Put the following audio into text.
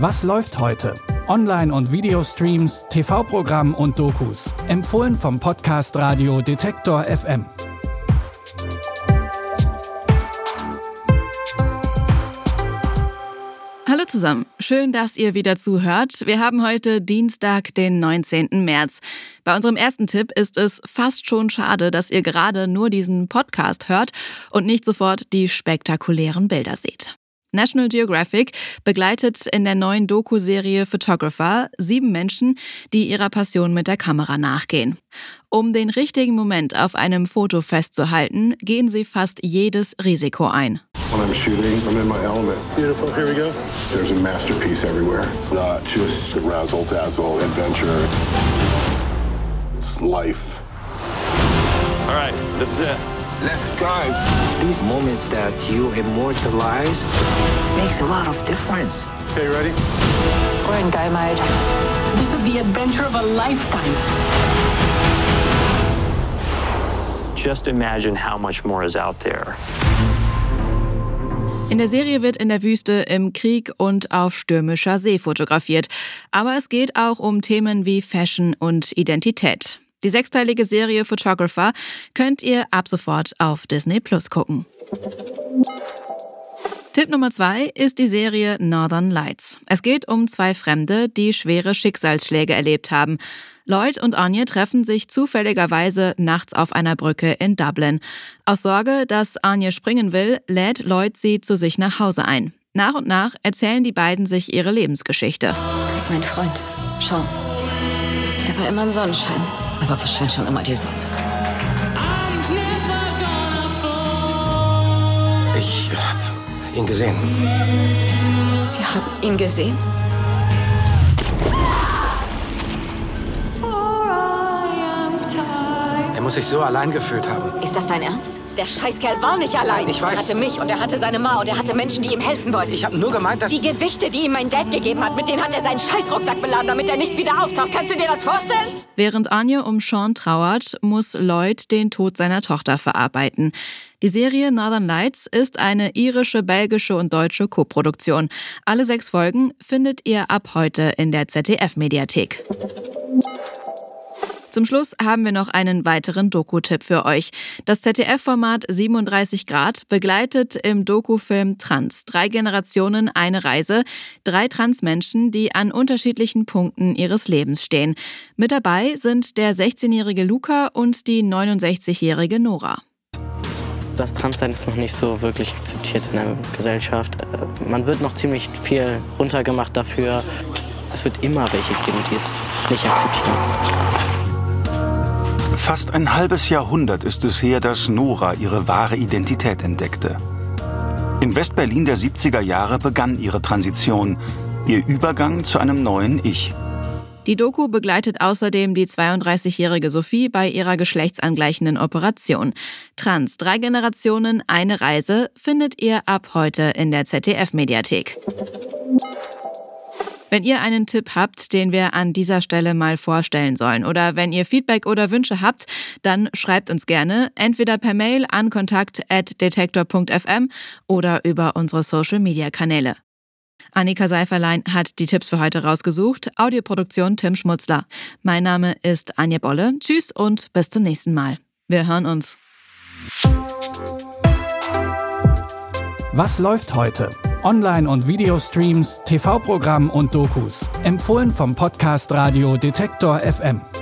Was läuft heute? Online- und Videostreams, TV-Programm und Dokus. Empfohlen vom Podcast Radio Detektor FM. Hallo zusammen, schön, dass ihr wieder zuhört. Wir haben heute Dienstag, den 19. März. Bei unserem ersten Tipp ist es fast schon schade, dass ihr gerade nur diesen Podcast hört und nicht sofort die spektakulären Bilder seht. National Geographic begleitet in der neuen Doku-Serie Photographer 7 Menschen, die ihrer Passion mit der Kamera nachgehen. Um den richtigen Moment auf einem Foto festzuhalten, gehen sie fast jedes Risiko ein. When I'm shooting, I'm in my element. Beautiful, here we go. There's a masterpiece everywhere. It's not just a razzle-dazzle adventure. It's life. All right, this is it. Let's go. These moments that you immortalize makes a lot of difference. Okay, ready? We're in go mode. This is the adventure of a lifetime. Just imagine how much more is out there. In der Serie wird in der Wüste, im Krieg und auf stürmischer See fotografiert. Aber es geht auch um Themen wie Fashion und Identität. Die 6-teilige Serie Photographer könnt ihr ab sofort auf Disney+ gucken. Tipp Nummer 2 ist die Serie Northern Lights. Es geht um 2 Fremde, die schwere Schicksalsschläge erlebt haben. Lloyd und Anya treffen sich zufälligerweise nachts auf einer Brücke in Dublin. Aus Sorge, dass Anya springen will, lädt Lloyd sie zu sich nach Hause ein. Nach und nach erzählen die beiden sich ihre Lebensgeschichte. Mein Freund, Sean. Er war immer ein Sonnenschein, aber wahrscheinlich schon immer die Sonne. Ich habe ihn gesehen. Sie haben ihn gesehen? Er muss sich so allein gefühlt haben. Ist das dein Ernst? Der Scheißkerl war nicht allein. Ich weiß. Er hatte mich und er hatte seine Ma und er hatte Menschen, die ihm helfen wollten. Ich habe nur gemeint, dass... Die Gewichte, die ihm mein Dad gegeben hat, mit denen hat er seinen Scheißrucksack beladen, damit er nicht wieder auftaucht. Kannst du dir das vorstellen? Während Anya um Sean trauert, muss Lloyd den Tod seiner Tochter verarbeiten. Die Serie Northern Lights ist eine irische, belgische und deutsche Koproduktion. Alle 6 Folgen findet ihr ab heute in der ZDF-Mediathek. Zum Schluss haben wir noch einen weiteren Doku-Tipp für euch. Das ZDF-Format 37 Grad begleitet im Dokufilm Trans 3 Generationen, eine Reise 3 Transmenschen, die an unterschiedlichen Punkten ihres Lebens stehen. Mit dabei sind der 16-jährige Luca und die 69-jährige Nora. Das Transsein ist noch nicht so wirklich akzeptiert in der Gesellschaft. Man wird noch ziemlich viel runtergemacht dafür. Es wird immer welche geben, die es nicht akzeptieren. Fast ein halbes Jahrhundert ist es her, dass Nora ihre wahre Identität entdeckte. Im Westberlin der 70er Jahre begann ihre Transition, ihr Übergang zu einem neuen Ich. Die Doku begleitet außerdem die 32-jährige Sophie bei ihrer geschlechtsangleichenden Operation. Trans 3 Generationen, eine Reise findet ihr ab heute in der ZDF-Mediathek. Wenn ihr einen Tipp habt, den wir an dieser Stelle mal vorstellen sollen, oder wenn ihr Feedback oder Wünsche habt, dann schreibt uns gerne entweder per Mail an kontakt@detektor.fm oder über unsere Social-Media-Kanäle. Annika Seiferlein hat die Tipps für heute rausgesucht. Audioproduktion Tim Schmutzler. Mein Name ist Anja Bolle. Tschüss und bis zum nächsten Mal. Wir hören uns. Was läuft heute? Online- und Videostreams, TV-Programm und Dokus. Empfohlen vom Podcast Radio Detektor FM.